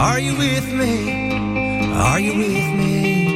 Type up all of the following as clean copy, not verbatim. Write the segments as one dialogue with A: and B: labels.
A: Are you with me? Are you with me?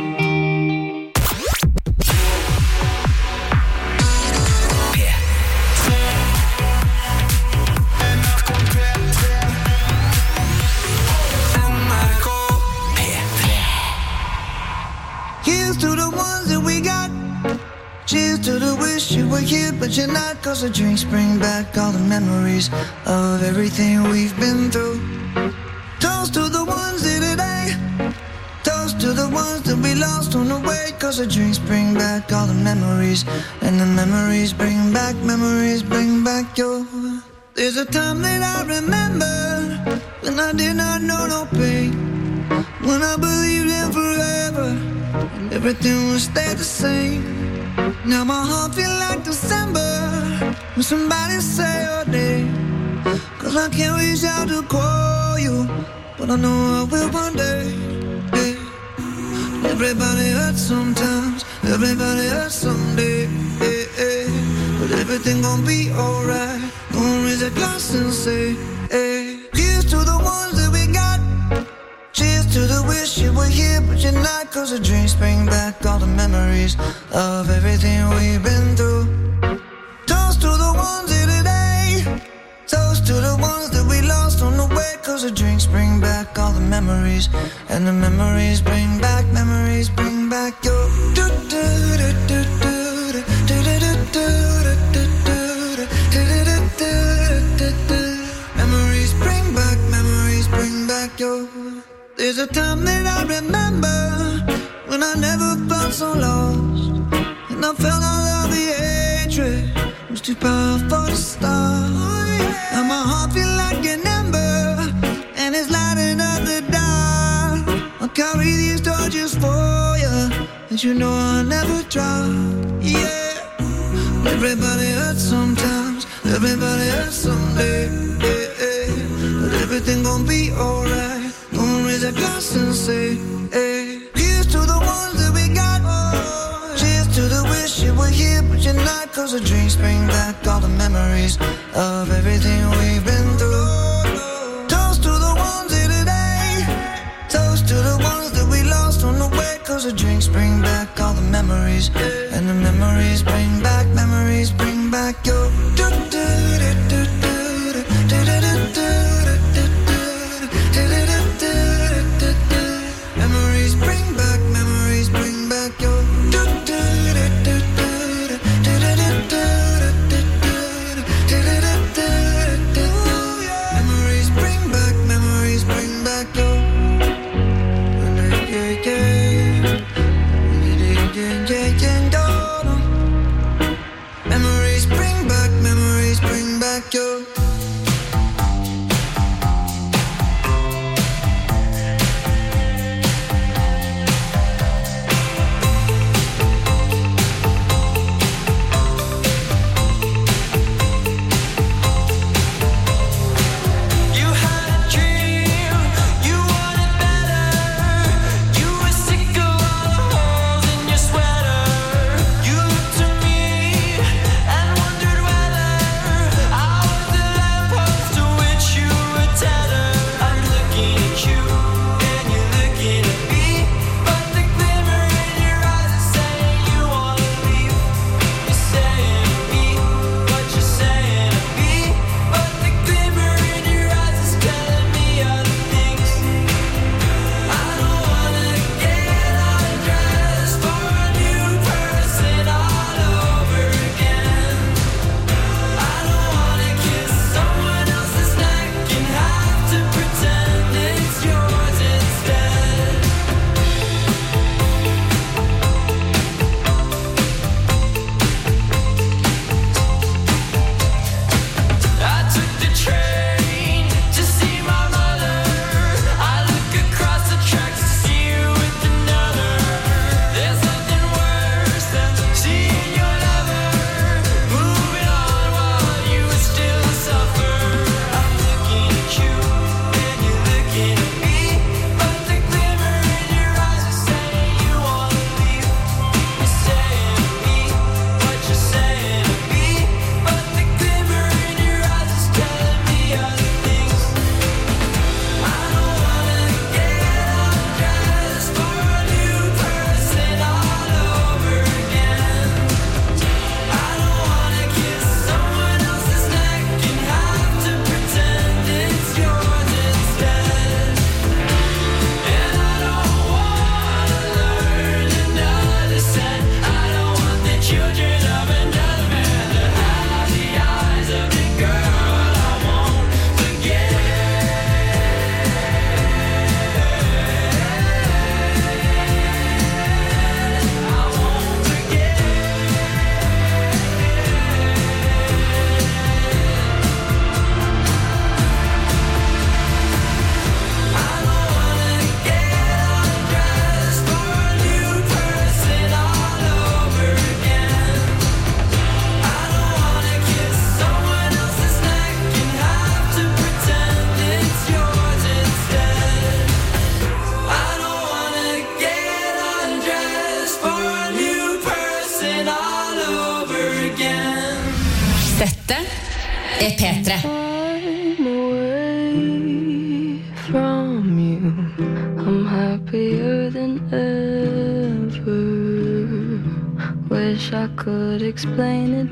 B: Here's to the ones that we got. Cheers to the wish you were here, but you're not. Cause the drinks bring back all the memories of everything we've been through. Toast to the ones here today. Toast to the ones that we lost on the way. Cause the drinks bring back all the memories. And the memories bring back your. There's a time that I remember when I did not know no pain. When I believed in forever and everything would stay the same. Now my heart feel like December when somebody say your name. Cause I can't reach out to call you, but I know I will one day. Yeah. Everybody hurts sometimes, everybody hurts someday. But everything gon' be alright. Gonna raise a glass and say, hey. Here's to the ones that we got. Cheers to the wish you were here, but you're not. Cause the drinks bring back all the memories of everything we've been through. Toast to the ones here today. Toast to the ones that we lost on the way. Cause the drinks bring back all the memories. And the memories bring back your. Memories bring back your. There's a time that I remember when I never felt so lost. And I felt all of the hatred was too powerful to stop. Now my heart feel like an ember and it's lighting up the dark. I'll carry these torches for you, and you know I'll never drop. Yeah. Everybody hurts sometimes, everybody hurts someday. But everything gon' be alright. Gonna raise a glass and say, hey. Here's to the ones that we got. Cheers to the wish you were here, but you're not. Cause the drinks bring back all the memories of everything we've been through. Toast to the ones here today. Toast to the ones that we lost on the way. Cause the drinks bring back all the memories. And the memories bring back your. Memories bring back your. Memories bring back your. Memories bring back memories.
C: P3.
D: I'm away from you. I'm happier than ever. Wish I could explain it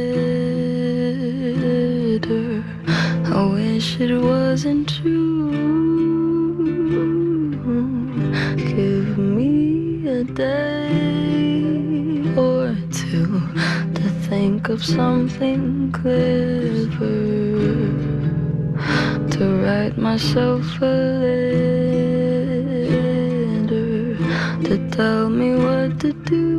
D: better. I wish it wasn't true. Give me a day or two to think of something clever, to write myself a letter, to tell me what to do.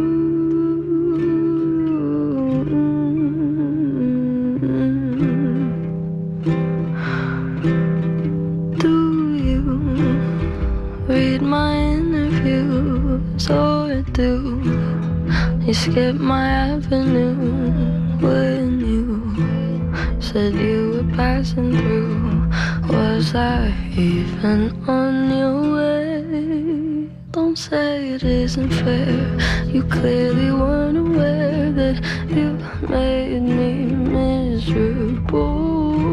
D: Read my interviews or do you skip my avenue when you said you were passing through? Was I even on your way? Don't say it isn't fair. You clearly weren't aware that you made me miserable.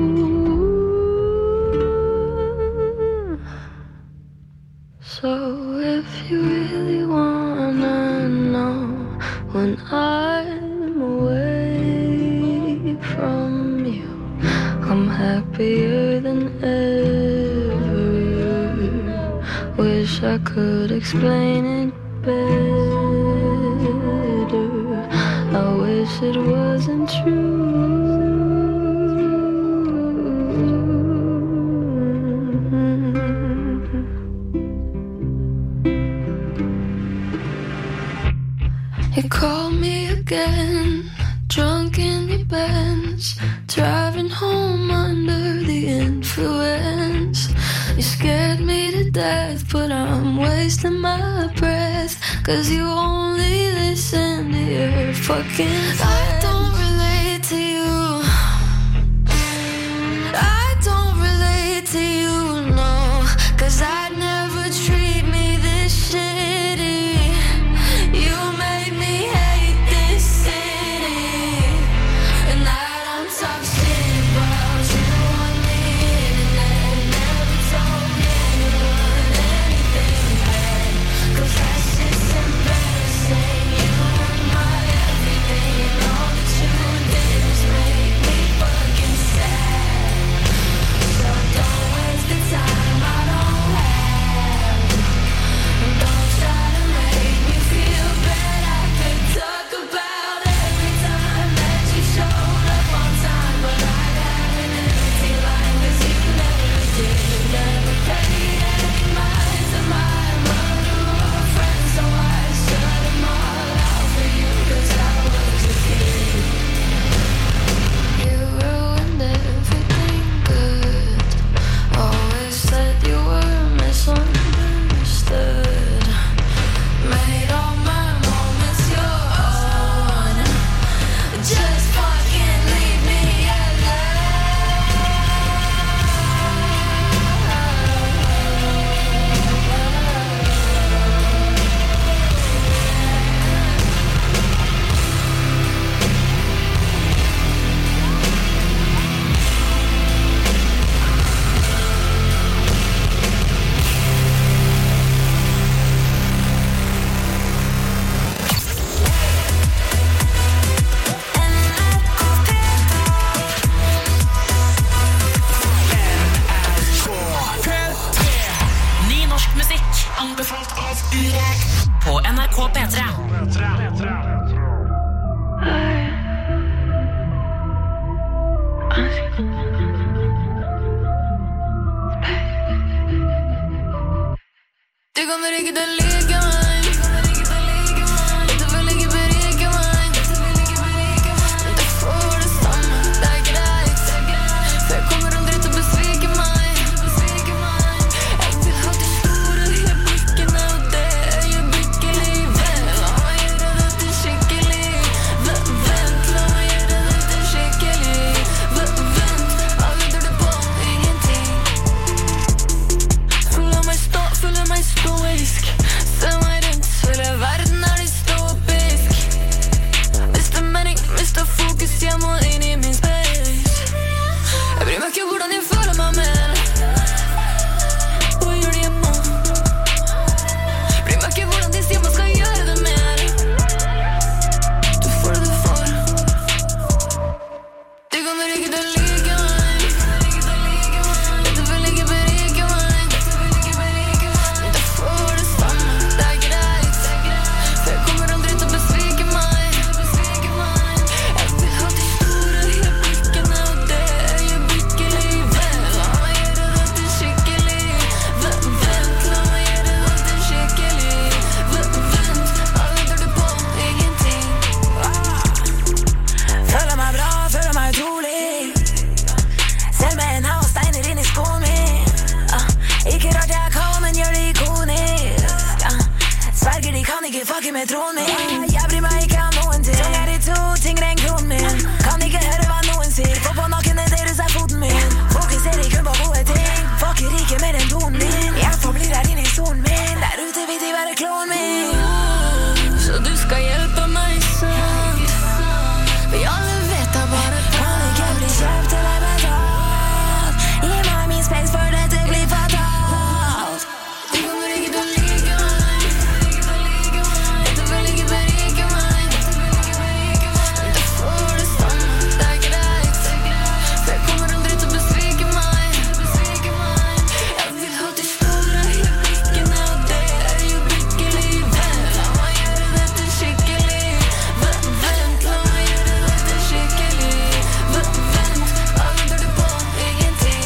D: So if you really wanna know when I'm away from you, I'm happier than ever. Wish I could explain it better. I wish it wasn't true. You called me again, drunk in your Benz, driving home under the influence. You scared me to death, but I'm wasting my breath, 'cause you only listen to your fucking friends. I don't relate to you. I don't relate to you, no, 'cause I'd never treat me this shitty. You made me hate this city, and that I'm toxic about you on the internet. Never told anyone anything bad, 'cause that shit's embarrassing. You were my everything, and all that you did was make me fucking sad. So don't waste the time I don't have, and don't try to make me feel bad. I could talk about every time that you showed up on time, but I got an empty line, 'cause you never did. You never paid any mind to my mother or friends, so I shut them all out for you, 'cause I was a kid. You ruined everything good. Always said you were misunderstood. Made all my moments your own. Just fucking leave me
C: Ny norsk musikk anbefalt av Urek på NRK P3.
D: Du kommer ikke til å like meg. Du vil ikke berike meg. Du får det samme, det er greit. For jeg kommer aldri til å besvike meg. Jeg vil ha de store øyeblikkene, og det øyeblikket livet. La meg gjøre dette skikkelig. Vent, la meg gjøre dette skikkelig. Vent, hva venter du på? Ingenting. Føler meg stoisk. med troen min. Jeg bryr meg ikke om noen ting. Tung er de to tingene enn kronen min. Kan ikke høre hva noen sier, for på nakkene deres er foten min. Fokuserer kun på gode ting, fucker ikke mer enn tonen din. Jeg forblir her inne i solen min, der ute vil de være klonen min. Så du skal hjelpe meg, sant? Vi alle vet da bare kan ikke bli kjøpt til deg betalt. Gi meg min space, for dette blir fatalt. Du kommer ikke til å like meg. Dette vil ikke berike meg. Derfor var det sånn, det er greit. For jeg kommer aldri til å besvike meg. Jeg vil ha de store øyeblikkene, og det er jo virkelig. La meg gjøre dette skikkelig. Vent, la meg gjøre dette skikkelig. Vent, hva venter du på? Ingenting.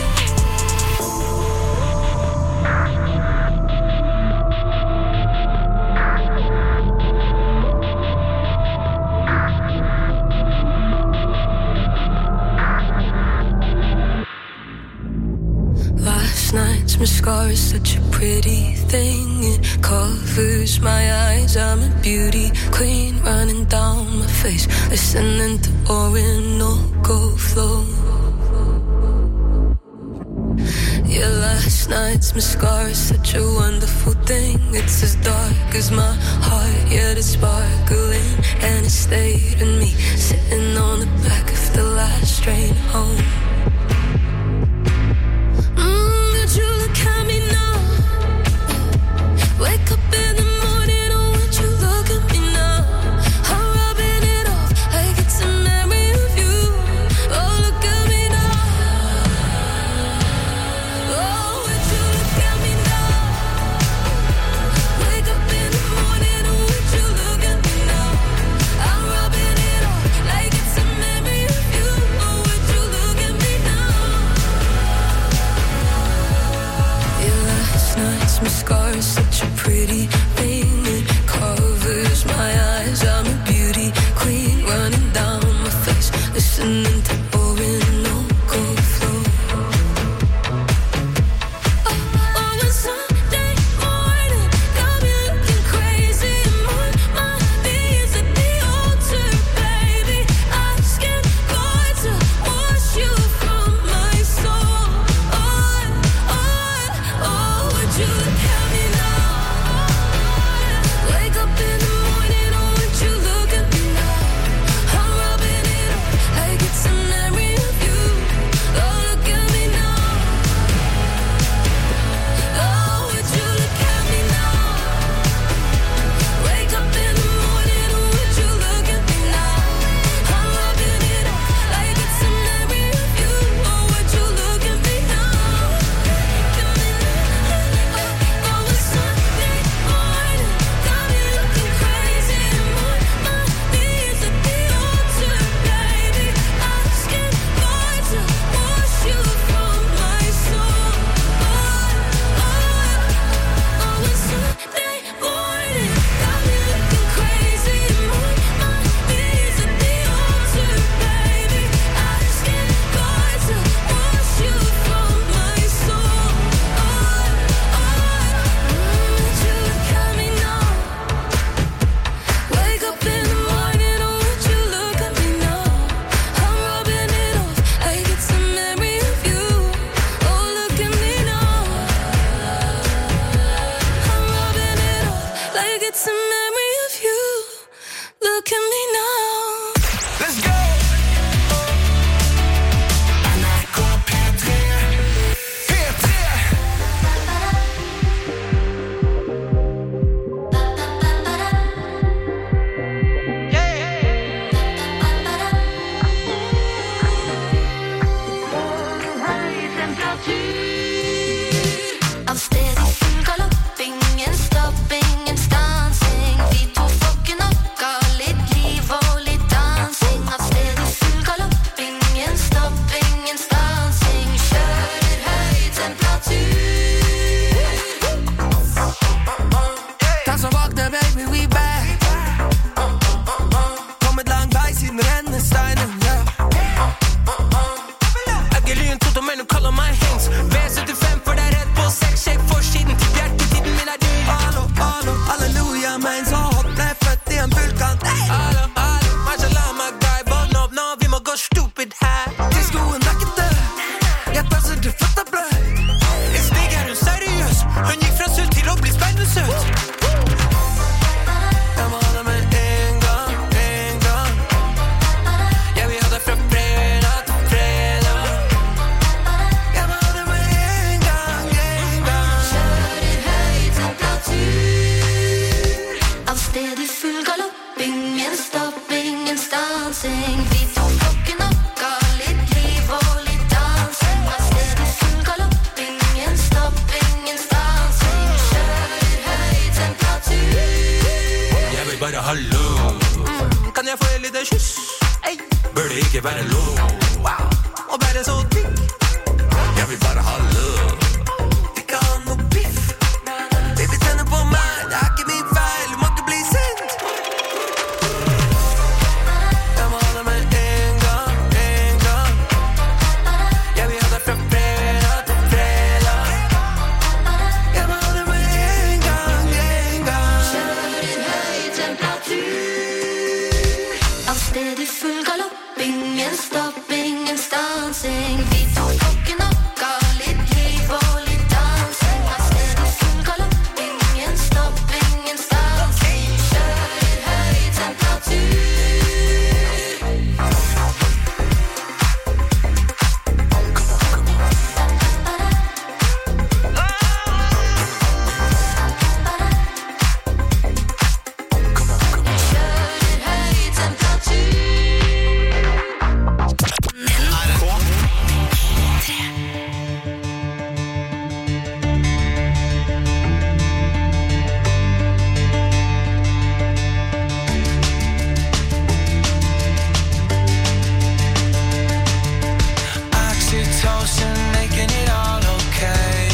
D: Last night's mascara is such a pretty thing. It covers my eyes. I'm a beauty queen running down my face, listening to Orinoco flow. Yeah, last night's mascara is such a wonderful thing. It's as dark as my heart, yet it's sparkling. And it stayed in me, sitting on the back of the last train home. Would you look at me now? Wake up in the morning, oh, would you look at me now? I'm rubbing it off like it's a memory of you. Oh, look at me now. Oh, would you look at me now? Wake up in the morning, oh, would you look at me now? I'm rubbing it off like it's a memory of you. Oh, would you look at me now? Yeah, last night's mascara is such a pretty thing. It covers my eyes. I'm a beauty queen running down my face, listening to Orinoco flow. Oh, it's Sunday morning, got me looking crazy. My knees at the altar, baby, asking God to wash you from my soul. Oh, would you look at me now? Wake up in the morning, oh, would you look at me now? I'm rubbing it off like it's a memory of you. Oh, look at me now. Oh, would you look at me now? Wake up in the morning, oh, would you look at me now? I'm rubbing it off like it's a memory of you. Oh, would you look at me now? Oh, it's Sunday morning, got me looking crazy. My knees at the altar, baby, asking God to wash you from my soul. Oh, it's Sunday morning, got me looking crazy. My knees at the altar, baby, asking God to wash you from my soul. Would you look at me now? Wake up in the morning, oh, would you look at me now? I'm rubbing it off like it's a memory of you. Oh, look at me now. I'm rubbing it off like it's a memory of you. Look at me now.
A: Let's go! NRK P3. P3.
D: I'm steady galloping and stopping and stancing.
A: søt. Jeg må ha det med en gang. Jeg vil ha det fra fredag til fredag. Jeg må ha det med en gang.
D: Kjører høy temperatur. Av sted i full galopp. Ingen stopp, ingen stansing. Vi tar klokken opp, ga litt liv og litt dansing. Av sted i full galopp. Ingen stopp, ingen stansing. Kjører høy temperatur.
A: Jeg vil bare hallo. Kan jeg få en liten kyss? Bør det ikke være lov? Og være så digg. Jeg vil bare hallo. Ikke ha noe biff. Baby, tenner på meg. Det er ikke min feil. Du må ikke bli sint. Jeg må ha det med en gang. Jeg vil ha det fra fredag til fredag. Jeg må ha det med en gang.
D: Kjører høy temperatur. Av sted i full galopp. Ingen stopp, ingen stansing. Vi tar klokken opp, ga litt liv og litt dansing. Av sted i full galopp. Ingen stopp, ingen stansing. Kjører høy temperatur. Kjører høy temperatur.
A: Oxytocin making it all okay.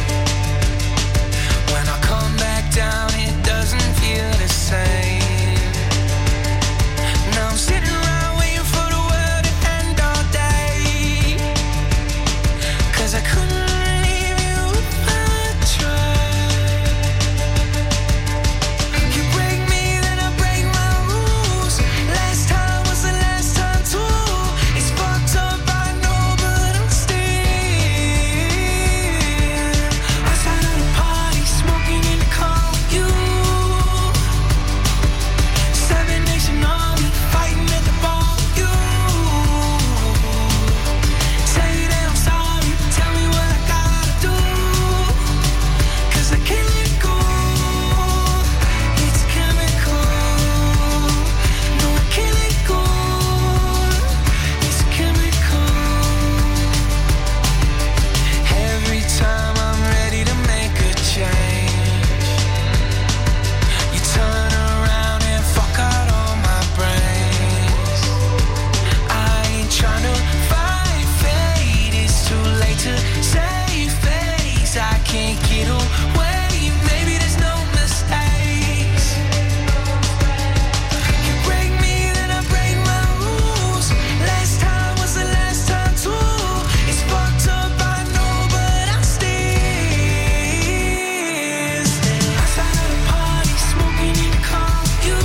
A: When I come back down, it doesn't feel the same. Now I'm sitting around waiting for the world to end all day. 'Cause I couldn't leave you if I tried. You break me, then I break my rules. Last time was the last time too. It's fucked up, I know, but I'm still outside of the party, smoking in the car with you. 7 Nation Army, fighting at the bar with you. Say that I'm sorry, tell me what I gotta do. 'Cause I can't let go. It's chemical. No, I can't let go. It's chemical. Every time I'm ready to make a change, you turn around and fuck out all my brains. I ain't trying to fight fate. It's too late to save face. I can't get away. Maybe there's no mistakes. You break me, then I break my rules. Last time was the last time too. It's fucked up, I know, but I'm still outside of the party, smoking in the car with you.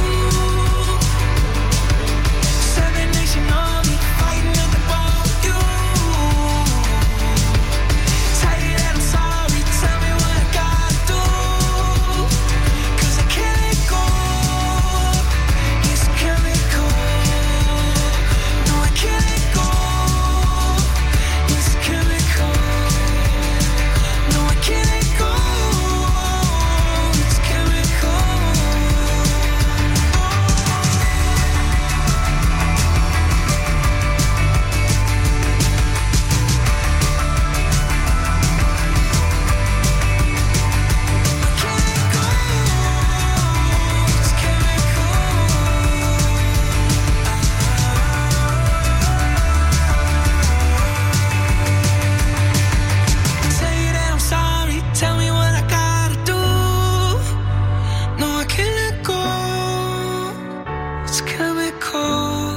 A: 7 Nation Army, fighting at the bar with you. Say that I'm sorry, tell me what I gotta do. 'Cause I can't let go. It's chemical. No, I can't let go. It's chemical. No, I can't let go. It's chemical. Say that I'm sorry, tell me what I gotta do. No, I can't let go. It's chemical.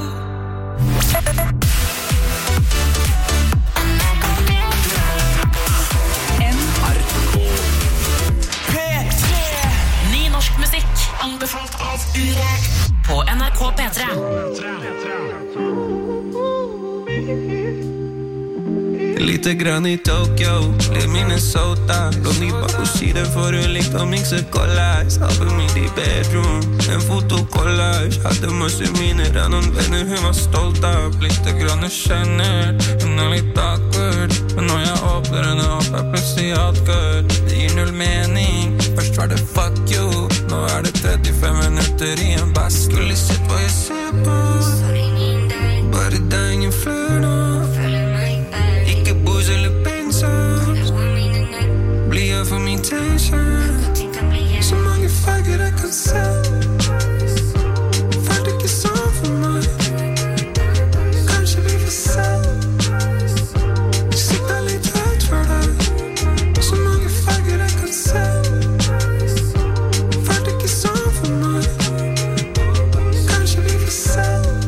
C: Ny norsk musikk anbefalt av Urek på NRK P3.
E: lite grann i Tokyo, litt Minnesota. Låt ni bare si det for hun likte å mikse collage. Hadde mitt i bedroom, en fotokollage. Hadde masse minner av noen venner hun var stolt av. Lite grann skjønner, hun litt awkward. Men når jeg åpner henne opp, plutselig alt good. Det gir null mening, først var det fuck you. Nå det 35 minutter i en bass. Skulle sett hva jeg ser på. Bare det ingen før nå. Ikke booze eller bensin. Blir jeg for min tension. Så mange farger jeg kan se. Følte ikke sånn for meg. Kanskje vi får se. Sikta litt høyt for deg. Så mange farger jeg kan se. Følte ikke sånn for meg. Kanskje vi får se.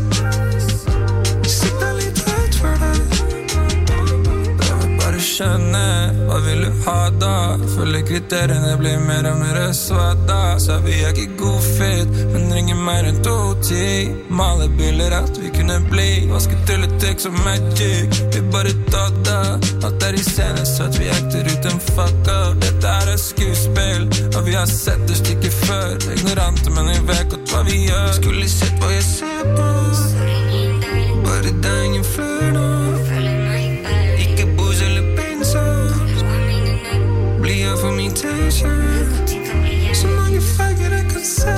E: Sikta litt høyt for deg. Jeg vil bare skjønne. Hva vil du ha da? Følger kriteriene blir mer og mer svada. Så vi ikke god fit, men ringer mer enn 2-10. Maler bilder at vi kunne bli. Vaske trylletek som magic. Vi bare tar da. Alt i scene så at vi ekter ut en fuck up. Dette skuespill, og vi har sett det stykke før. Ignorante, men vi vet godt hva vi gjør. Skulle sett hva jeg ser på. Bare det ingen før nå. Ikke booze eller bensin. Blir jeg for min tension. Så mange farger jeg kan se.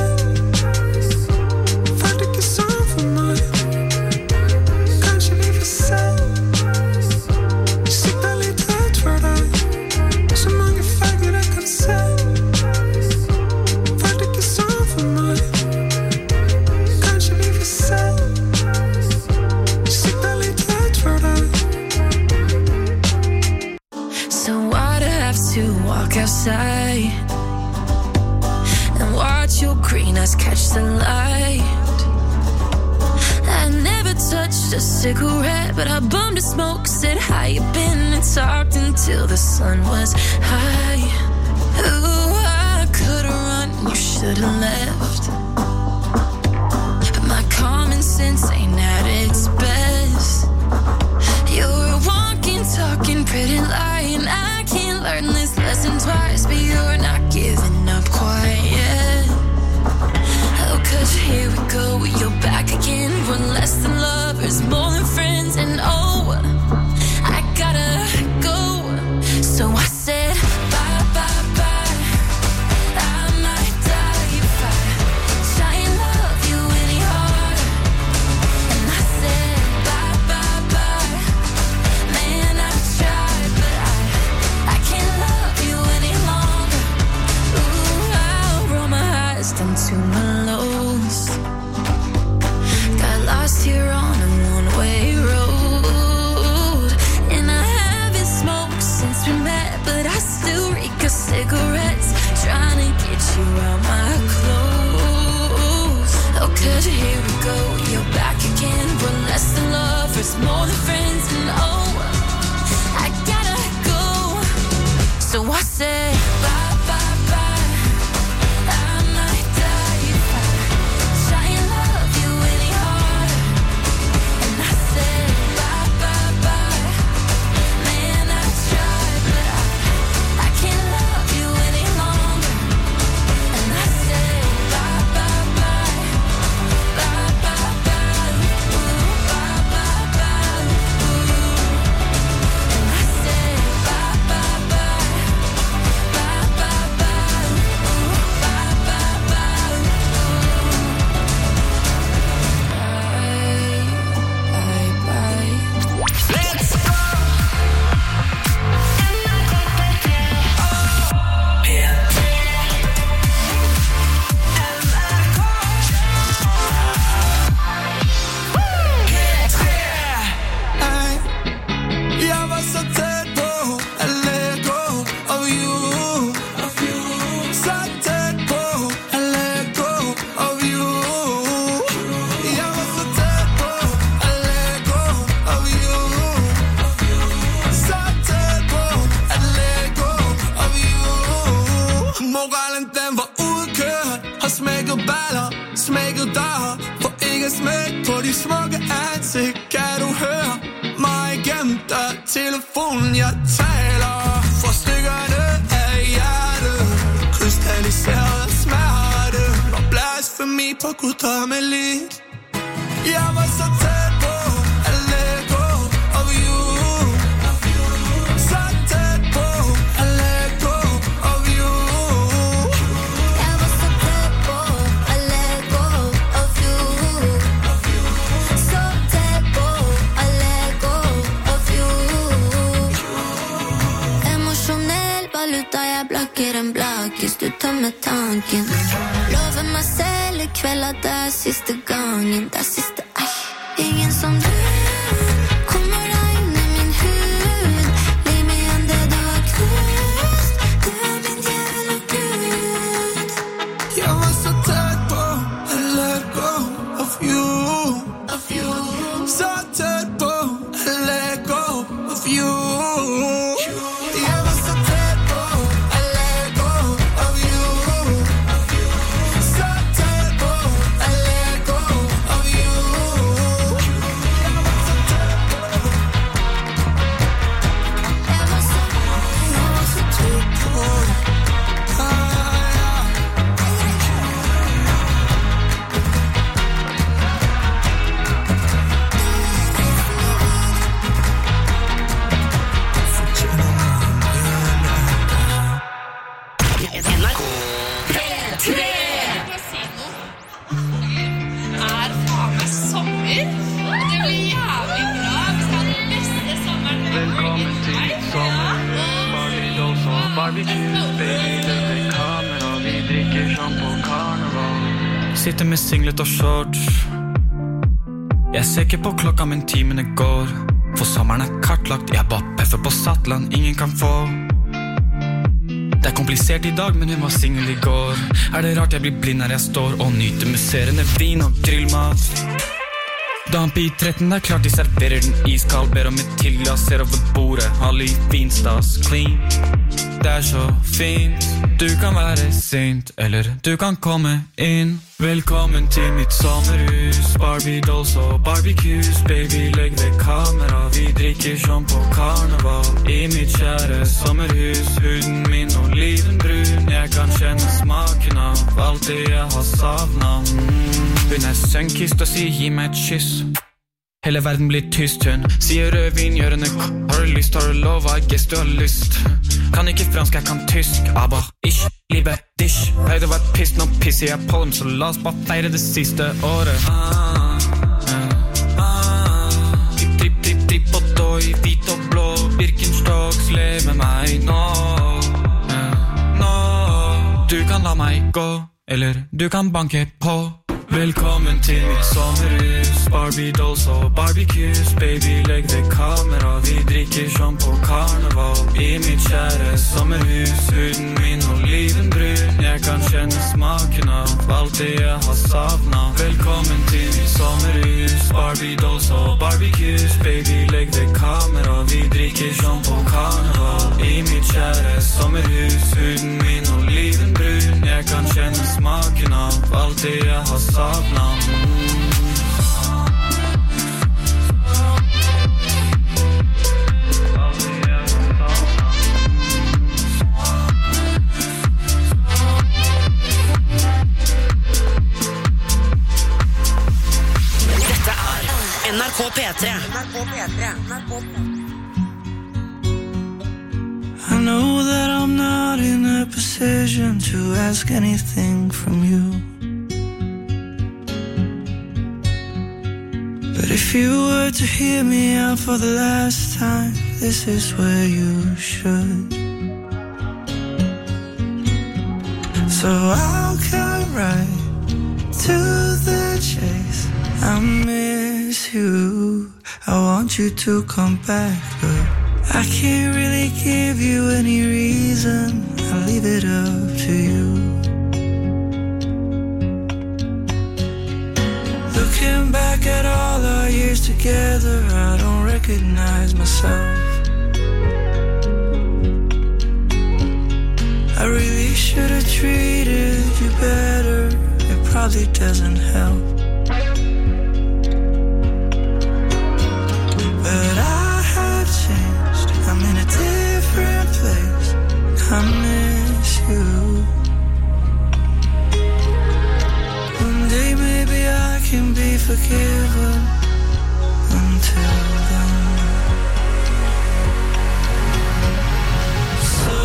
E: Følte ikke sånn for meg. Kanskje vi får se. Sikta litt høyt for deg. Så mange farger jeg kan se. Følte ikke sånn for meg. Kanskje vi får se. Sikta litt høyt for deg.
D: So I'd have to walk outside and watch your green eyes catch the light. I never touched a cigarette, but I bummed a smoke, said how you been, and talked until the sun was high. Ooh, I could've run, you should've left, but my common sense ain't at its best. You're a walking, talking, pretty lying. I can't learn this lesson twice, but you're not giving up quite yet. Oh, 'cause here we go, you're back again. We're less than lovers, more than friends, and oh, I gotta go. So I said bye, bye, bye. I might die if I try and love you any harder. And I said bye, bye, bye. Man, I tried, but I can't love you any longer. Ooh, I'll roll my eyes down to my lows. Got lost here on a one-way road, and I haven't smoked since we met, but I still reek of cigarettes, trying to get you out my clothes. Oh, 'cause here we go, you're back again. We're less than lovers, more than friends, and oh, I gotta go. So I said bye, bye, bye. I might die if I try and love you any harder. And I said bye, bye, bye. Man, I tried, but I can't love you any longer. And I said bye, bye, bye. Bye, bye, bye. Ooh, bye, bye, bye. Ooh. And I said bye, bye, bye. Bye, bye, bye. Ooh, bye, bye, bye. Bye, bye, bye.
B: Jeg var så tæt på at let go of you. Så tæt på at let go of you. Jeg var så tæt på at let go of you. Så tæt på at let go of you. Moralen den var udkørt, har smækket baller, smækket dør. For ikke smæk på de smukke ansigt, kan du høre mig igennem glemte telefonen, jeg taler for stykkerne af hjertet. Krystalliseret smerte og blasfemi på guddommeligt. Jeg var så tæt på at let go of you. Så tæt på at let go of you.
D: Jeg var så tæt på at let go of you. Så tæt på at let go of you. Emotionell valuta, jeg blokker en blakkis. Du tar med tanken. Lover meg selv I kveld at det siste gangen. Det siste, ingen som du. Kommer deg inn I min hud. Liv meg igjen det du har knust. Du min djevel og Gud.
B: Jeg var så tæt på at let go of you. Så tæt på at let go of you. Jeg var så tæt på at let go of you. Så tæt på at let go of you.
D: Jeg var så tæt på.
C: NRK P3.
F: Er faen meg sommer. Og det blir jævlig bra. Vi skal ha den beste sommeren.
G: Velkommen til sommer. Barbidos og barbecue. Baby, løper kamera. Vi drikker sånn på karneval.
E: Sitter med singlet og shorts. Jeg ser ikke på klokka, men timene går. For sommeren kartlagt. Jeg bare peffer på Satland, ingen kan få. Det komplisert I dag, men hun var single I går. Det rart jeg blir blind når jeg står og nyter musserende vin og grillmat? Damp I 13, klart de serverer den iskald. Ber om et tilglass, ser over bordet. Halli, finstas, clean. Det så fint. Du kan være sint, eller du kan komme inn. Velkommen til mitt sommerhus. Barbie dolls og barbecues. Baby, legg ved kamera. Vi drikker som på karneval. I mitt kjære sommerhus. Huden min olivenbrun. Jeg kan kjenne smaken av alt det jeg har savnet. Hun sønkist og sier gi meg et kyss. Hele verden blir tyst, hun sier rødvin, gjørende har du lyst, har du lov, I guess du har lyst. Kan ikke fransk, jeg kan tysk, aber ich liebe dich. Hei, det var et piss, nå pisser jeg på dem, så la oss bare feire det siste året. Tripp, tripp, tripp og døy, hvit og blå, Birkenstocks, lev med meg nå. Du kan la meg gå, eller du kan banke på. Velkommen til mitt sommerhus. Barbie dolls og barbecues. Baby, legg ved kamera. Vi drikker som på karneval. I mitt kjære sommerhus. Huden min olivenbrun. Jeg kan kjenne smaken av alt det jeg har savnet. Velkommen til mitt sommerhus. Barbie dolls og barbecues. Baby, legg ved kamera. Vi drikker som på karneval. I mitt kjære sommerhus. Huden min olivenbrun. Jeg kan kjenne smaken av alt det jeg har savnet.
C: Dette NRK P3.
B: I know that I'm not in a position to ask anything from you. But if you were to hear me out for the last time, this is where you should. So I'll cut right to the chase. I miss you. I want you to come back, but I can't really give you any reason. I'll leave it up to you. Looking back at all our years together, I don't recognize myself. I really should have treated you better. It probably doesn't help. But I had give up until then. So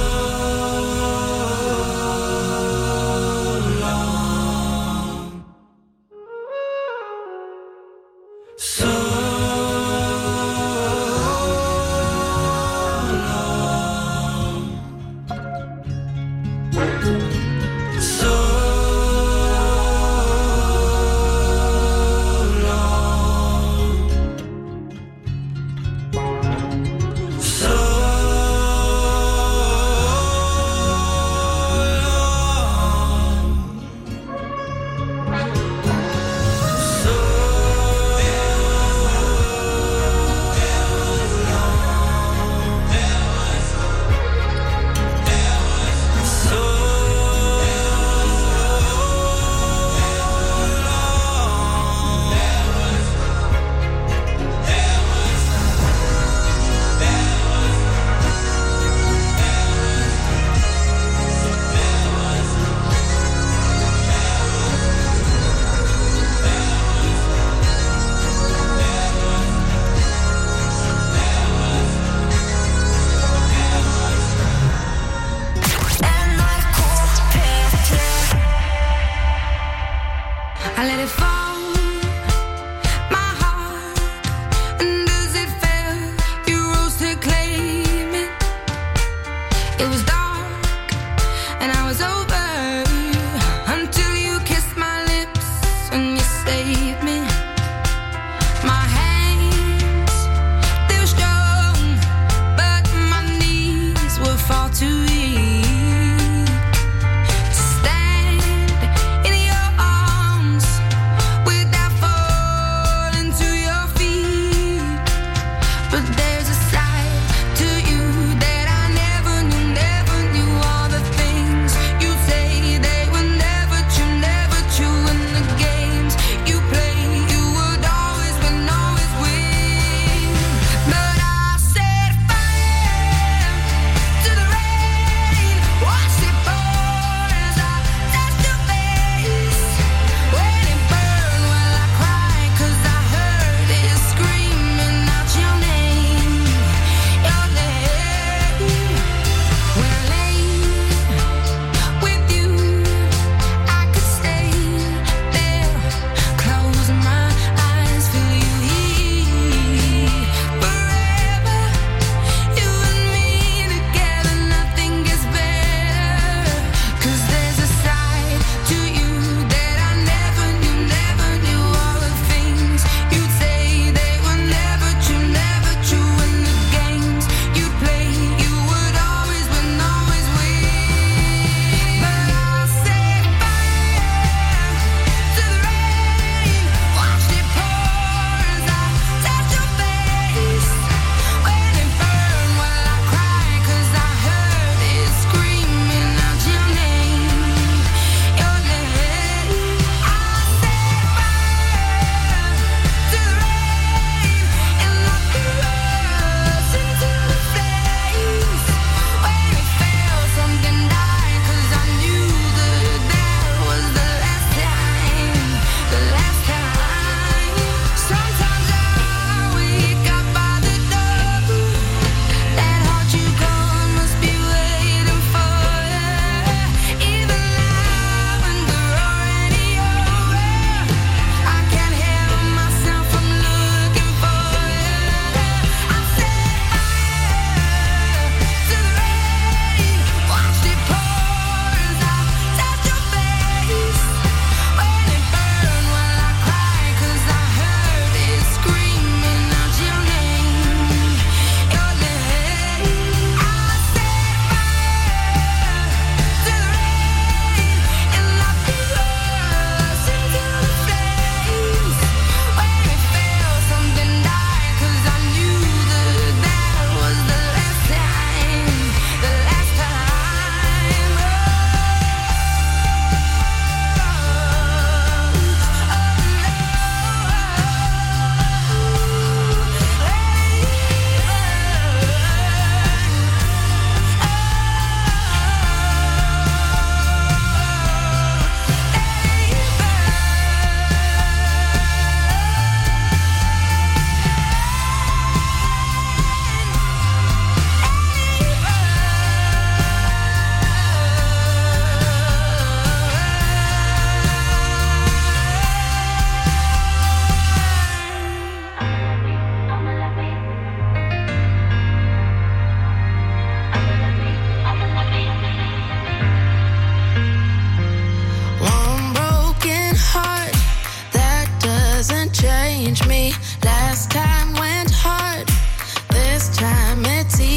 B: long. So
D: you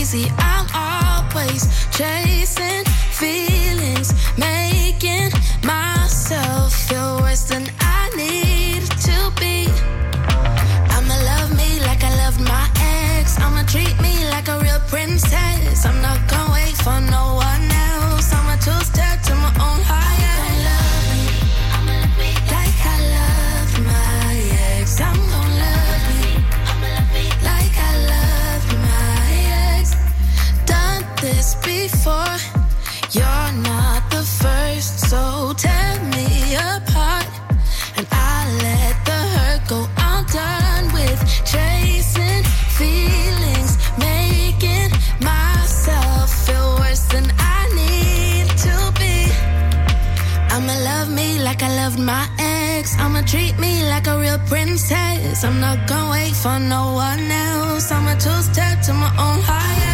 D: crazy. I'm always chasing feelings, making myself feel worse than I need to be. I'ma love me like I loved my ex. I'ma treat me like a real princess. I'm not gonna wait for no one else. I'ma two-step to my own higher. I'ma love me like I loved my ex. I'm gonna love me like I loved my ex. Done this before. You're not the first, so tear me apart, and I let the hurt go. I'm done with chasing feelings, making myself feel worse than I need to be. I'ma love me like I loved my ex. I'ma treat me like a real princess. I'm not gonna wait for no one else. I'ma two-step to my own higher.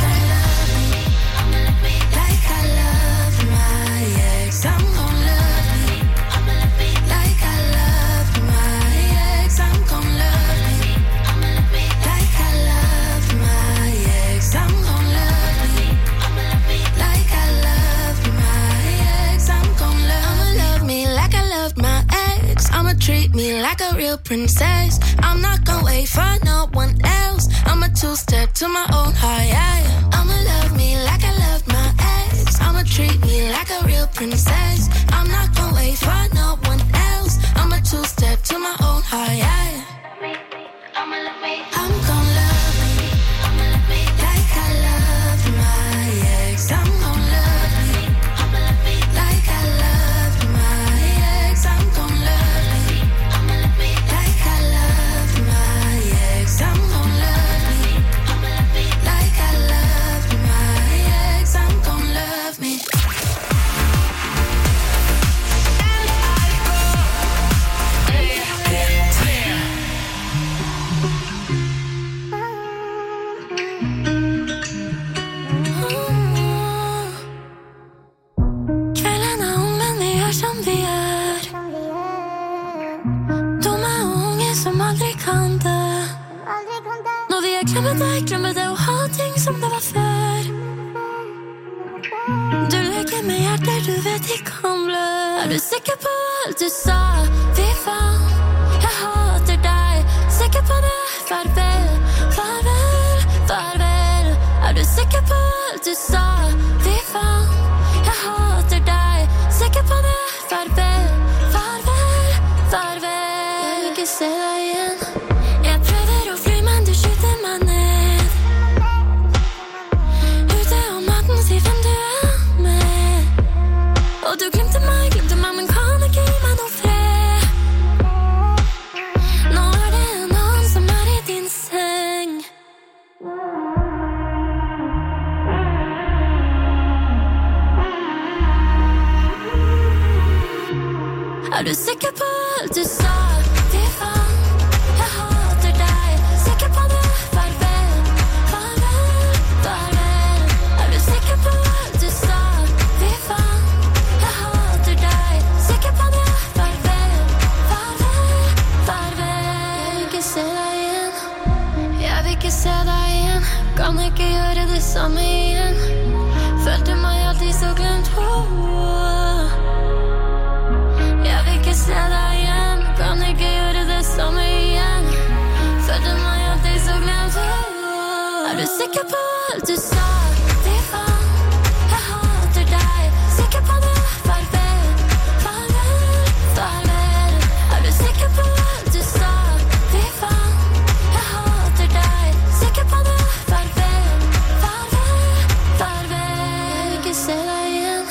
D: I'm gon' love me like I loved my ex. I'm gon' love me like I loved my ex. I'm gon' love me like I loved my ex. I'm gon' love me like I loved my ex. I'ma treat me like a real princess. I'm not gon' wait for no one else. I'ma two-step to my own high. I'ma love me like I loved my ex. I'ma treat me like a real princess. I'm not gonna wait for no one else. I'ma two-step to my own high. I'm gonna love me like I loved my ex. I'm gonna love me like I loved my ex. I'm gonna love me like I loved my ex. I'm gonna love me like I loved my ex. I'm gonna love me. Kvällarna om vi gör som vi gör. Tomma ånger som aldrig kan dö. Når vi har glemmet det og ha ting som det var før. Du leker med hjerter du vet de kan blø. Er du sikker på alt du sa? Fy faen, jeg hater deg. Sikker på det? Farvel, farvel, farvel. Er du sikker på alt du sa? Fy faen, jeg hater deg. Sikker på det? Farvel, farvel, farvel. Jeg vil ikke se deg igjen. Jeg prøver å fly, men du skyter meg ned. Ute om natten, si hvem du er med. Og du glemte meg, men kan ikke gi meg noe fred. Nå er det en annen som er i din seng. Er du sikker på alt du sa? Fy faen, jeg hater deg. Sikker på det? Farvel, farvel, farvel. Er du sikker på alt du sa? Fy faen, jeg hater deg. Sikker på det? Farvel, farvel, farvel. Jeg vil ikke se deg igjen. Jeg vil ikke se deg igjen. Kan ikke gjøre det samme igjen. Følte meg alltid så glemt. Jeg vil ikke se deg igjen. Kan ikke gjøre det samme igjen. Følte meg alltid så glemt. Er du sikker på alt du sa? Fy faen, jeg hater deg. Sikker på det? Farvel, farvel, farvel. Er du sikker på alt du sa? Fy faen, jeg hater deg. Sikker på det? Farvel, farvel, farvel. Jeg vil ikke se deg igjen.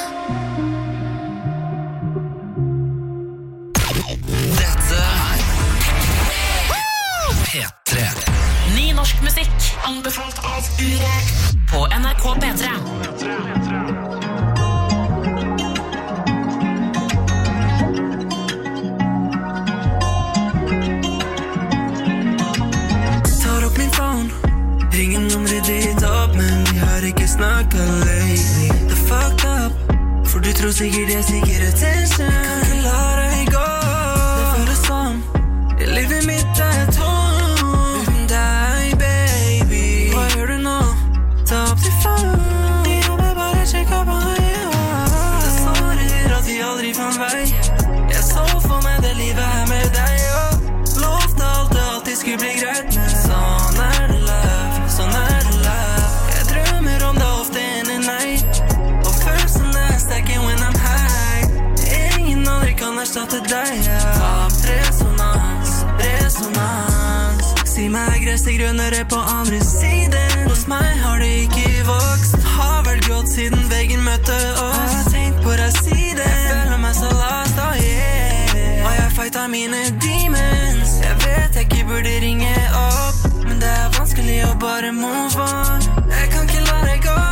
C: P3. Ny norsk musikk anbefalt av Urek på NRK P3.
H: Tar opp min phone, ringer numre ditt opp, men vi har ikke snakket lately. The fucked up, for du tror sikkert jeg stikker attention. Kan ikke la deg gå. Det føles som livet mitt er tomt uten deg, baby. Hva gjør du nå? Ta opp til stå til deg, resonans, resonans. Si meg gresset grønnere på andre siden. Hos meg har det ikke vokst. Har vel grått siden veggen møtte oss. Jeg har tenkt på deg siden. Jeg føler meg så lost, oh yeah. Og jeg fighter mine demons. Jeg vet jeg ikke burde ringe opp, men det er vanskelig å bare move on. Jeg kan ikke la deg gå.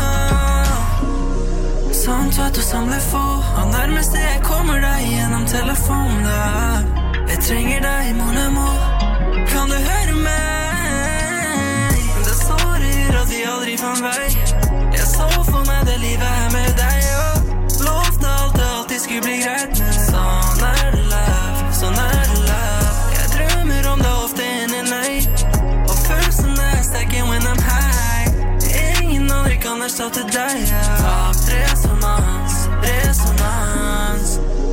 H: Sånn at du samler få. Og nærmest jeg kommer deg gjennom telefonen da. Jeg trenger deg, mon amour. Kan du høre meg? Det sårer at vi aldri fant vei. Jeg så for meg det livet her med deg, og lovte alt det alltid skulle bli greit. Men sånn er det love, sånn er det love. Jeg drømmer om det ofte enn en nei. Og følelsen er sterke when I'm high. Ingen aldri kan erstatte deg, resonans, resonans.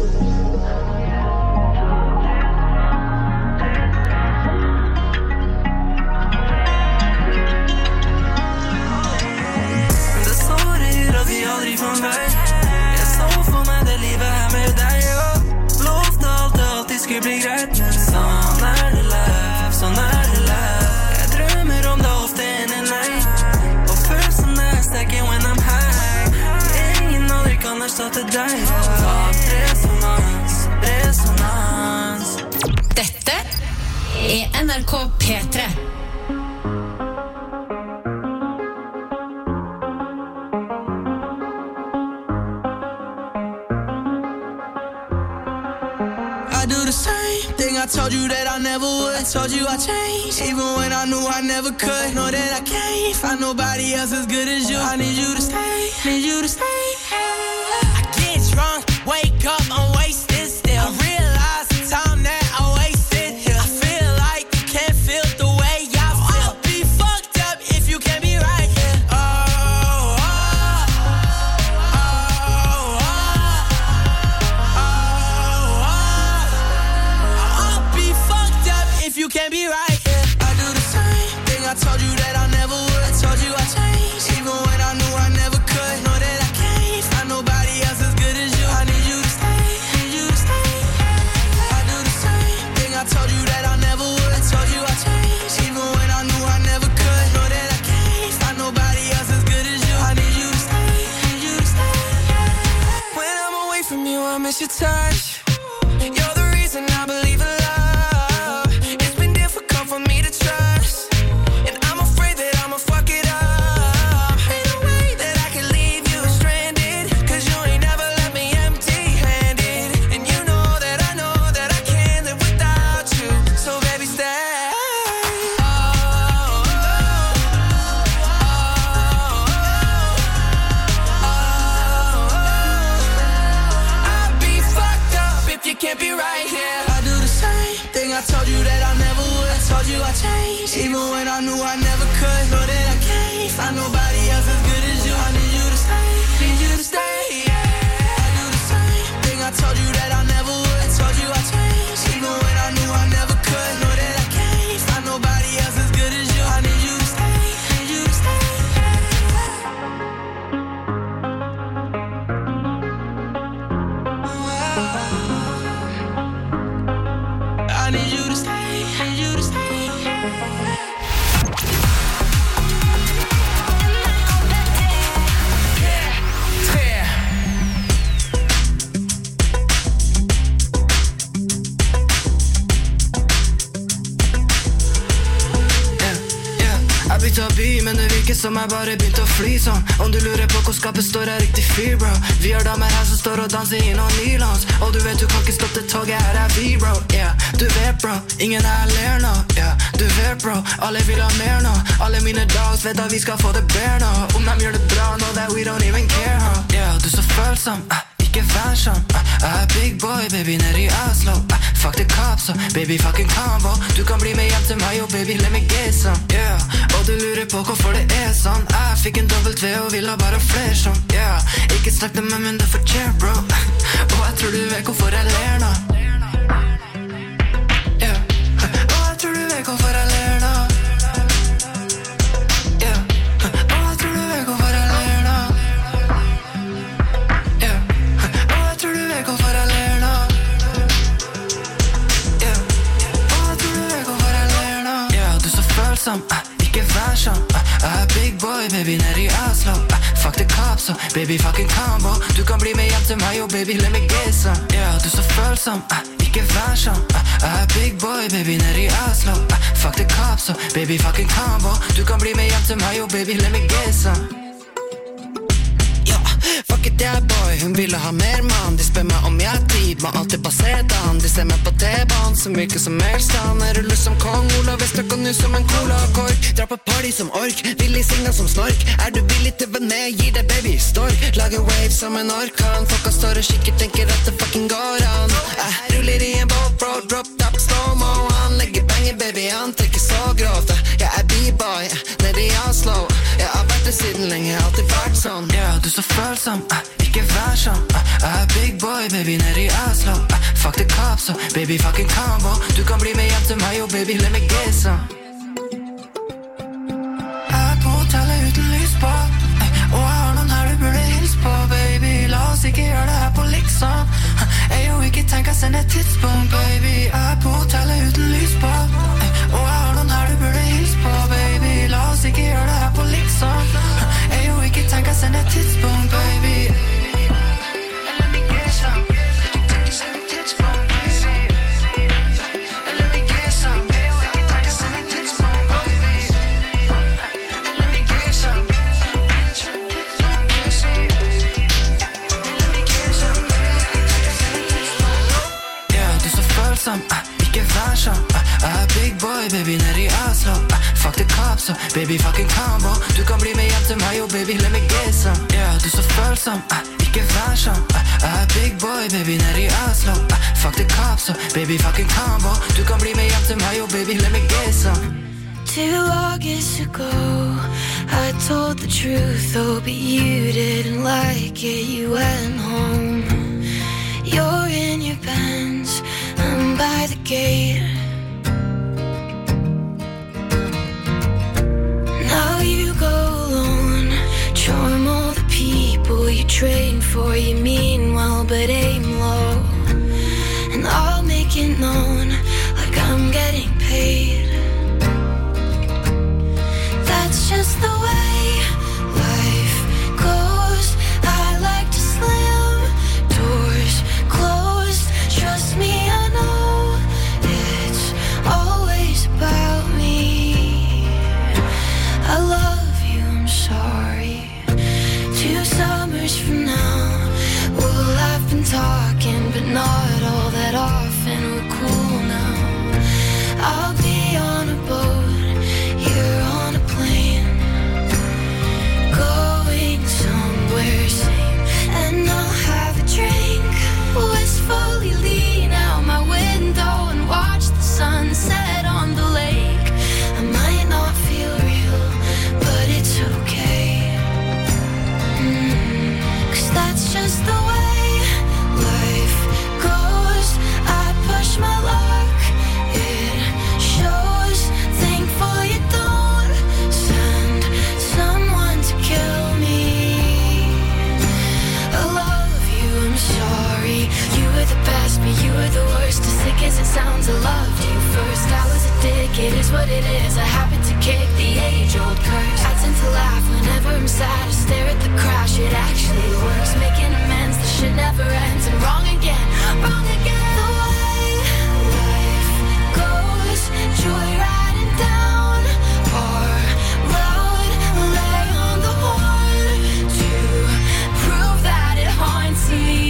H: Det sårer at vi aldri fant vei. Jeg så for meg det livet her med deg, og lovte alt det alltid skulle bli greit. Men sånn er det love, sånn er det love. Jeg drømmer om det ofte enn en nei. Og følelsen er sterke when I'm high. Ingen aldri kan erstatte deg, resonans, resonans.
C: Dette er NRK P3.
B: I do the same thing I told you that I never would. I told you I changed, even when I knew I never could. Know that I can't find nobody else as good as you. I need you to stay, need you to stay. I get drunk, wake up, I'm wasted still. I realize the time that I wasted here. I feel like you can't feel the way I feel. I'll be fucked up if you can't be right here. You can't be right, yeah. I do the same thing I told you that I never would. I told you I changed, even when I knew I never could. Know that I can't find nobody else as good as you. I need you to stay, need you to stay. I do the same thing I told you that I never would. I told you I changed, even when I knew I never could. Know that I can't find nobody else as good as you. I need you to stay, need you to stay. When I'm away from you, I miss your touch. You're the reason I believe in love. For me to trust, and I'm afraid that I'ma fuck it up. Ain't no way that I can leave you stranded, cause you ain't never left me empty-handed. And you know that I can't live without you. So baby stay. I'd be fucked up if you can't be right here. I do the same thing I told you that I never would. I told you I changed, even when I knew I never could. Know that I can't find nobody else as good as you. I need you to stay, need you to stay, yeah. I do the same thing I told you that I never would. I told you I changed, even when I knew I never could. Know that I can't find nobody else as good as you. I need you to stay, need you to stay. I need you to stay, need you to stay.
H: Men det virker som jeg bare begynte å fly sånn. Om du lurer på hvor skapet står, er riktig fyr, bro. Vi har damer her som står og danser i noen nylons. Og du vet du kan ikke stoppe toget, her er vi, bro. Yeah, du vet, bro, ingen her ler nå. Yeah, du vet, bro, alle vil ha mer nå. Alle mine dogs vet at vi skal få det bedre nå. Om de gjør det bra nå, that we don't even care, huh? Yeah, du så følsom, ikke vær sånn. Jeg er big boy, baby, nede i Oslo. Fuck the cops, so baby, fucking combo. Du kan bli med hjem til meg, og baby, let me get some. Yeah, og du lurer på hvorfor det er sånn. Jeg fikk en dobbelt V og vil ha bare flere sånn. Yeah, ikke snakk til meg, men det fortjener, bro. Og jeg tror du vet hvorfor jeg ler nå. Yeah, og jeg tror du vet hvorfor jeg ler nå. Yeah, og jeg tror du vet hvorfor jeg ler nå. Yeah, og jeg tror du vet hvorfor jeg ler nå. baby, nede i Oslo. Fuck the cops, so baby, fucking combo. Du kan bli med hjem til meg, oh baby, let me get some. Ja, du så følsom, ikke vær sånn. Big boy, baby, nede i Oslo. Fuck the cops, so baby, fucking combo. Du kan bli med hjem til meg, oh baby, let me get some. Fuck it, yeah boy, hun ville ha mer mann. De spør meg om jeg har tid, må alltid basere dan. De ser meg på T-banen, som virker som Elstand. Er du lyst som Kong Ola, Vestrak og nu som en cola-kork. Dra på party som ork, villig signa som snork. Er du villig til å være med, gir deg baby stork. Lager waves som en orkan. Folka står og kikker, tenker at det fucking går an. Ruller i en boat, bro, drop top, slow-mo. Han legger banger, baby, han trekker så grovt. Jeg er b-boy, nede i Oslo. Jeg har vært det siden lenge, alltid vært sånn. Ja, du så følsom, ikke vær sånn. Big boy, baby, nede i Oslo. Fuck the cops, so baby, fucking combo. Du kan bli med hjem til meg, oh baby, let me get some. På hotellet uten lys på, og jeg har noen her du burde hilse på, baby. La oss ikke gjøre det her på liksom. Jo, ikke tenk å sende et tidspunkt, baby. På hotellet uten lys på, og jeg har noen her du burde hilse på, baby. La oss ikke gjøre det her på liksom. Jo, ikke tenk å sende et tidspunkt, baby. Let me get some. Tenk å sende et tidspunkt, baby. Let me get some. Jo, ikke tenk å sende et tidspunkt, baby. Let me get some. Ja, du så følsom, ikke vær sånn. Big boy, baby, nede i Oslo. Fuck the cops, so baby, fucking combo. Du kan bli med hjem til meg, oh baby, let me get some. Ja, du så følsom, ikke vær sånn. Big boy, baby, nede i Oslo. Fuck the cops, so baby, fucking combo. Du kan bli med hjem til meg, oh baby, let me get some.
D: 2 August ago, I told the truth, oh, but you didn't like it, you went home. You're in your Benz, I'm by the gate. Now you go alone, charm all the people you train for. You mean well, but aim low. And I'll make it known, like I'm getting paid. That's just the way life goes. I like to slam doors closed. Trust me, I know it's always about me. I love you, I'm sorry. 2 summers from now, we'll have been talking, but not all that often. We're cool now. I'll be on a boat, you're on a plane, going somewhere same, and I'll have a drink, wistfully lean out my window and watch the sunset on the lake. I might not feel real, but it's okay, 'cause that's just the way life goes. I push my luck, it shows. Thankful you don't send someone to kill me. I love you, I'm sorry. You were the best, but you were the worst. As sick as it sounds, I loved you first. I was a dick, it is what it is. I happen to kick the age-old curse. I tend to laugh whenever I'm sad. I stare at the crash, it actually works. Making amends, the shit never ends. And wrong again, wrong again. The way life goes, joyriding down our road. Lay on the horn to prove that it haunts me.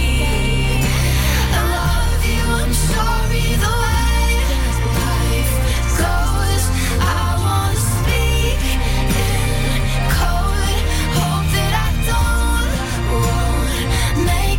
D: I love you, I'm sorry. The way life goes, I wanna speak in code. Hope that I don't won't make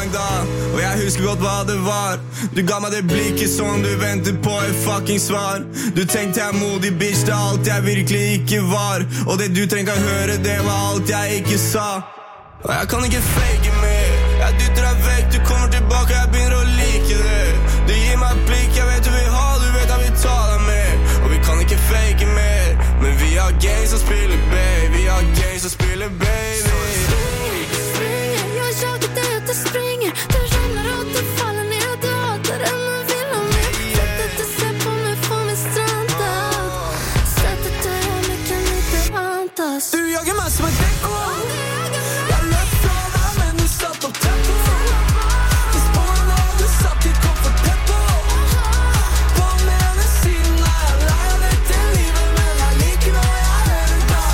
I: lang da. Og jeg husker godt hva det var. Du ga meg det blikket som du venter på et fucking svar. Du tenkte jeg er modig bitch, det er alt jeg virkelig ikke var. Og det du trenger å høre, det var alt jeg ikke sa. Og jeg kan ikke fake mer. Jeg dytter deg vekk, du kommer tilbake, jeg begynner å like det. Du gir meg et blikk, jeg vet du vil ha, du vet jeg vil ta deg med. Og vi kan ikke fake mer, men vi har games som spiller, baby. Vi har games som spiller, baby.
D: Jag jagar dig och du springer. Du ramlar och du faller ner och du hatar det men vill ha mer. Sättet du ser på mig får mig strandad. Sättet du gör mig kan inte antas.
B: Du jagar mig som ett däcko. Jag löp från dig men du satt på tempo. Du spåren av du satt i komfortempo. På med den siden när jag lär dig till livet. Men jag liker når jeg er i dag.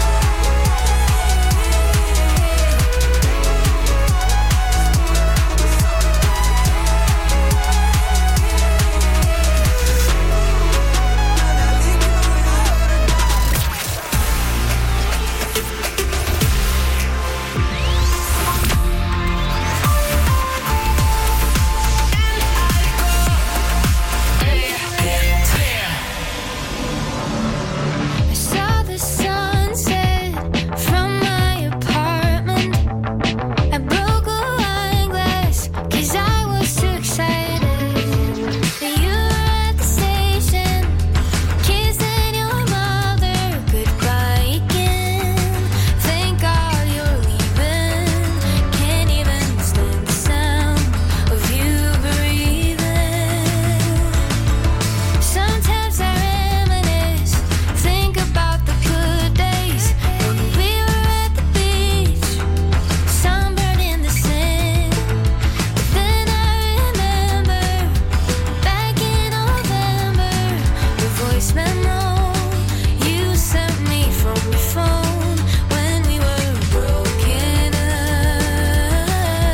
D: I saw the sunset from my apartment. I broke a wine glass 'cause I was too excited. You were at the station, kissing your mother goodbye again. Thank God you're leaving. Can't even stand the sound of you breathing. Sometimes I reminisce, think about the good days when we were at the beach, sunburned in the sand. But then I remember back in November, the voice memo you sent me from your phone when we were broken up.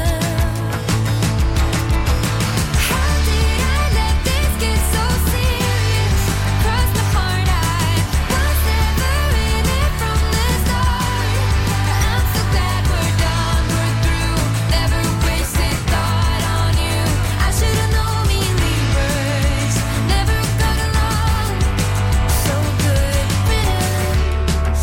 D: How did I let this get so serious? Crossed my heart, I was never in it from the start. I'm so glad we're done, we're through. Never wasted thought on you. I should've known me Libras never got along. So good riddance.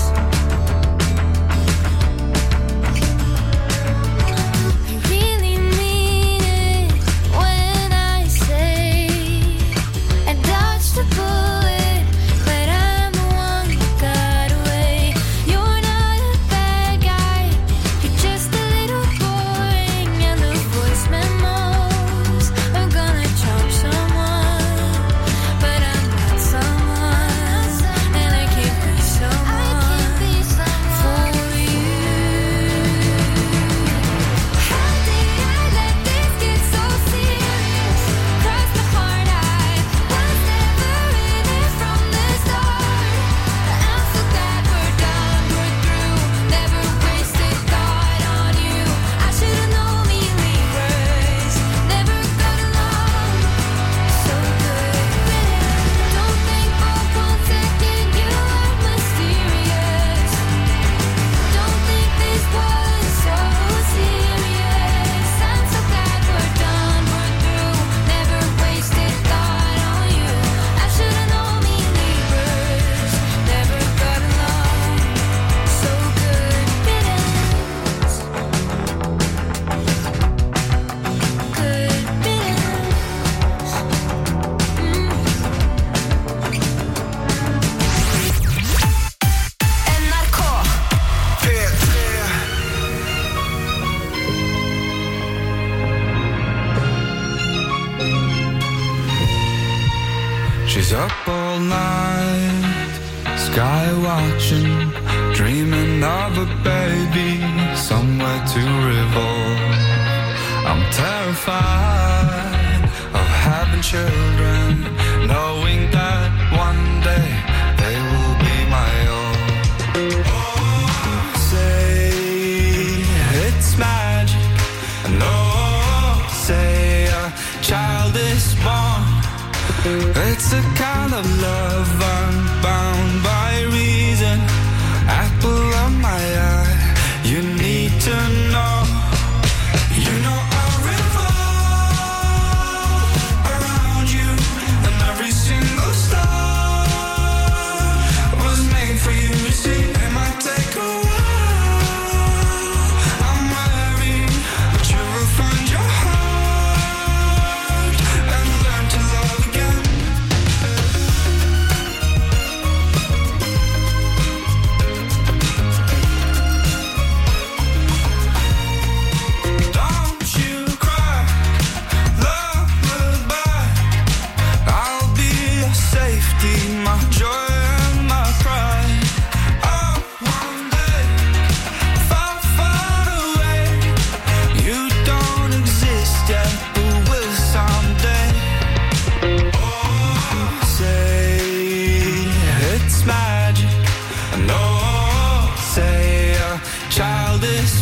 D: I really mean it when I say I dodged a bullet, but I'm the one who got away. You're not a bad guy, you're just a little boring. And the voice memos are gonna charm someone, but I'm not someone, and I can't be someone for you. How did I let this get so serious? Crossed my heart, I was never in it from the start. I'm so glad we're done, we're through. Never wasted thought on you. I should've known me Libras never got along. So good riddance. Don't think for 1 second you are mysterious. Don't think this was so serious. I'm so glad we're done, we're through. Never wasted thought on you. I should've known me Libras never got along. So good riddance. Good
C: NRK.
E: She's up all night, sky watching, dreaming of a baby, somewhere to revolve. I'm terrified of having children, knowing that one day they will be my own. Say it's magic, no, say a child is born. It's a kind of love unbound by reason. Apple of my eye, you need to know. You know I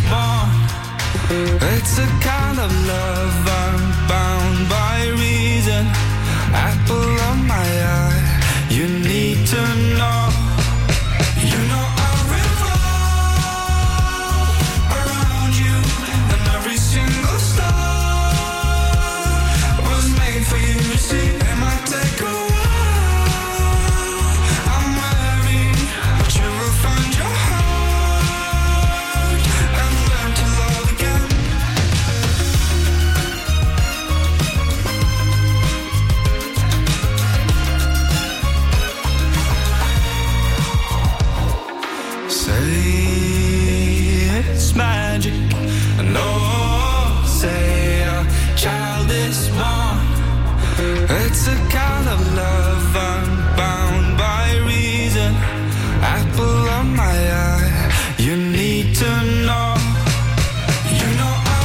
E: one. It's a kind of love I'm bound by reason. Apple of my eye, you need to know. You know I revolve around you, and every single star was made for you. You see, it might take a while. I'm weary, but you will find your heart and learn to love again. Say it's magic, no, say a child is born. It's a kind of love I'm bound by reason. Apple of my eye, you need to know. You know I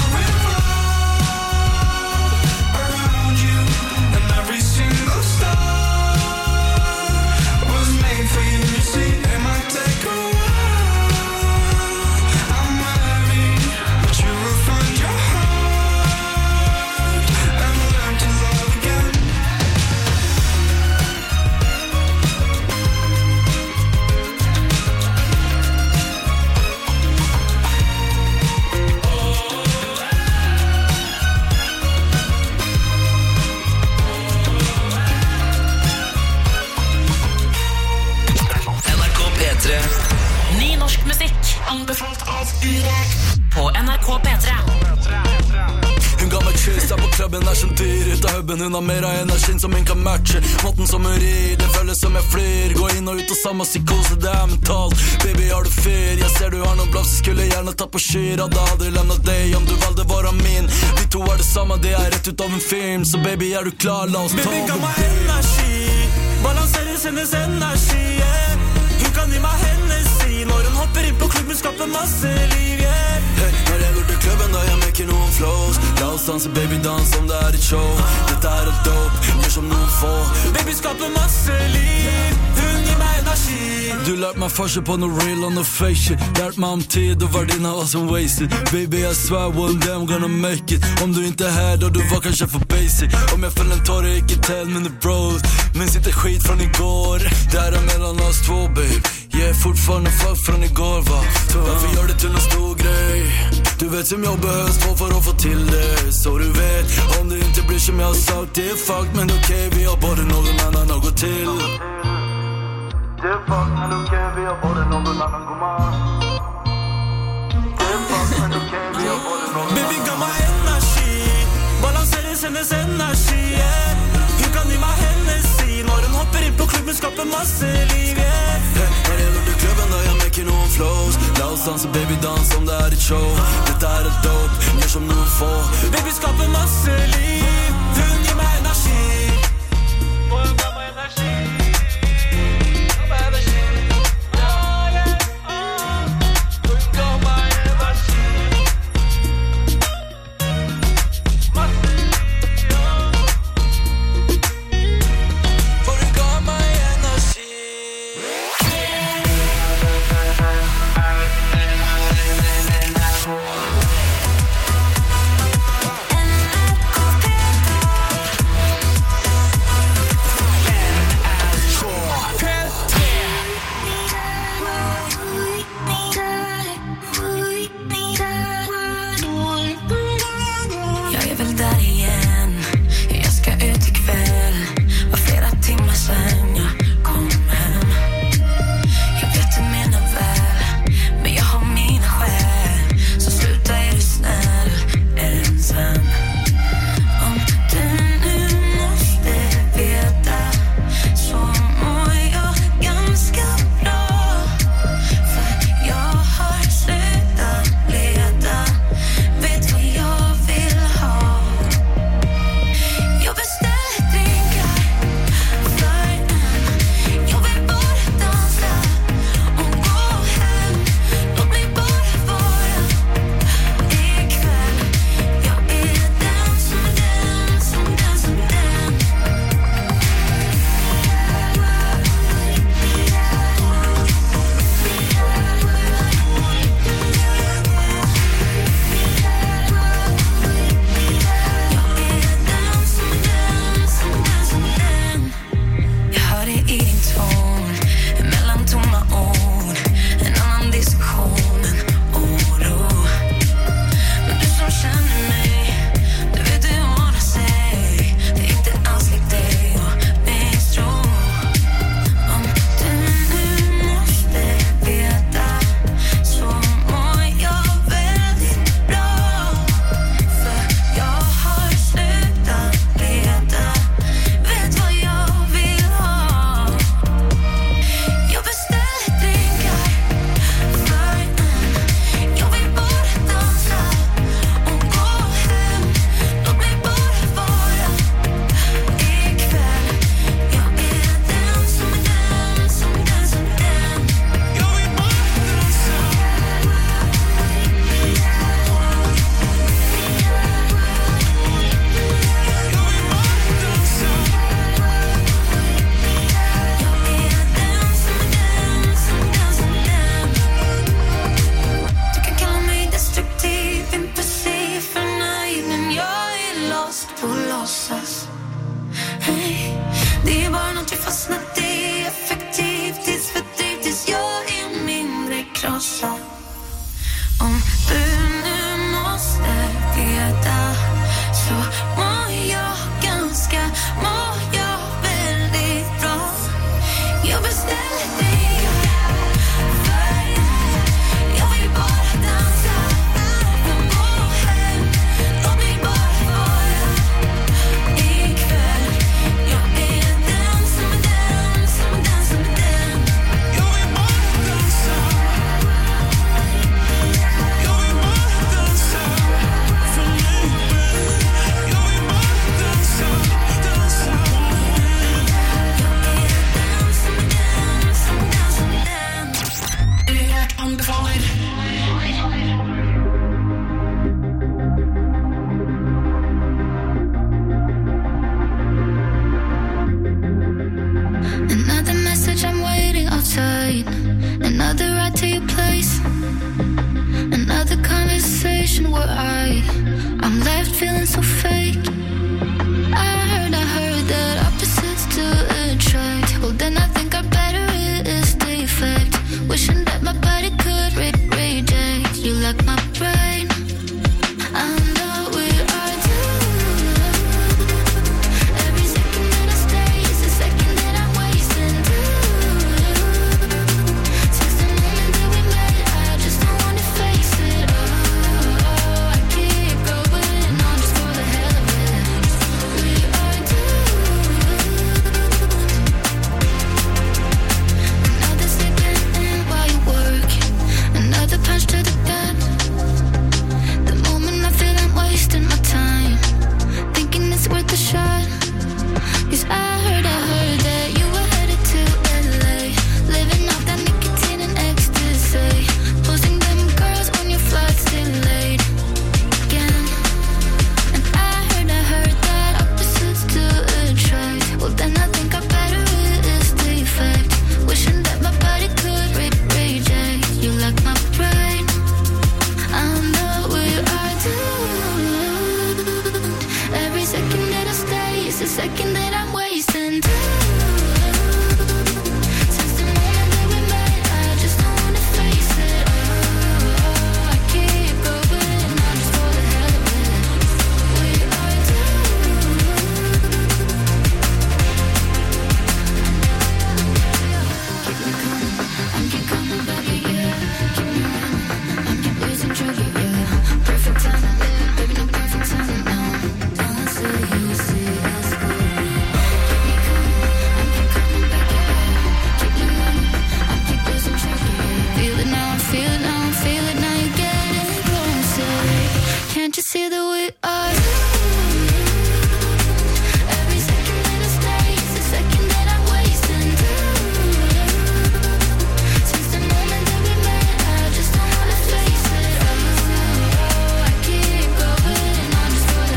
E: revolve around you, and every single star was made for you. You see, it might take a while. I'm weary, but you will find your heart and learn to love again.
C: NRK P3. Ny norsk musikk anbefalt av Urek på NRK P3.
E: Hun ga meg kyss der på klubben er som dyr ut av hubben. Hun har mer av energien som hun kan matche. Måten som hun rir, det føles som jeg flyr. Gå inn og ut og samme psykose, det er mentalt. Baby, har du fyr? Jeg ser du har noen blås. Skulle gjerne tatt på skyr. Hadde aldri lemnet deg om du valgte være min. Vi to er det samme, det er rett ut av en film. Så baby, er du klar? La oss ta
H: Baby, ga meg energi. Balanseres hennes energi, yeah. Hun kan gi meg Hennessy. Når hun hopper inn på klubben, skaper masse liv, yeah.
E: Hey, når jeg går til klubben, da jeg maker noen flows. La oss danse, baby, dans om det er et show. Dette er et dope, gjør som noen få.
H: Baby, skaper masse liv. Hun gir meg energi.
E: Du lærte meg forskjell på noe real og noe fake shit. Lærte meg om tid og verdien av hva som wasted. Baby, jeg swear one day I'm gonna make it. Om du ikke er her, da du var kanskje for basic. Om jeg føler en tåre, ikke tell mine bros. Men sitter skit fra i går. Det er mellom oss to, babe. Jeg er fortfarande fuck fra i går, va. Derfor gjør det til noe stor grei. Du vet som jobber høst for å få til det. Så du vet, om det ikke blir som jeg har sagt, det er fuck. Men ok, vi har bare noen annen å gå til. Det er fuck, men ok, vi har bare noen annen gå med. Det er fuck, men ok, vi har bare noen.
H: Baby, ga meg energi. Balanseres hennes energi, yeah. Hun kan gi meg Hennessy. Når hun hopper inn på klubben, skaper masse liv, yeah.
E: Hey, når jeg går til klubben, da jeg maker noen flows. La oss danse, baby, dans om det er et show. Dette er et dope, gjør som noen få.
H: Baby, skaper masse liv. Hun gir meg energi. Hun ga meg energi. Hun ga meg energi. Hun ga meg energi. Masse liv. For hun ga meg energi.
D: NRK ride to your place. Another conversation where I'm left feeling so fake. I heard that opposites do attract. Well then I think our better is defect. Wishing that my body could reject you like my brain. I know we are doomed. Every second that I stay is a second that I'm wasting too. Since the moment that we met, I just don't wanna face it. Oh, I keep going on just for the hell of it. We are doomed. Another second in while you work, another punch to the gut. The moment I feel I'm wasting my time, thinking it's worth a shot. 'Cause I heard that you were headed to LA, living off that nicotine and ecstasy, posting them girls on your flights delayed again. And I heard that opposites do attract. Well then I think our better is defect. Wishing that my body could reject you like my brain. I know we are doomed. Every second that I stay is a second that I'm wasting too. Since the moment that we met, I just don't wanna face it. Oh, I keep going on just for the hell of it. We are doomed. Keep coming, baby, yeah. Keep me running, I keep losing track, yeah. Perfect timing, yeah. Baby, no perfect timing, no. Don't see us go. Keep me coming, I keep coming back, yeah. Keep me running, I keep losing track, yeah. Feel it now, I feel it now, I feel it now. You're getting closer. Can't you see that we are?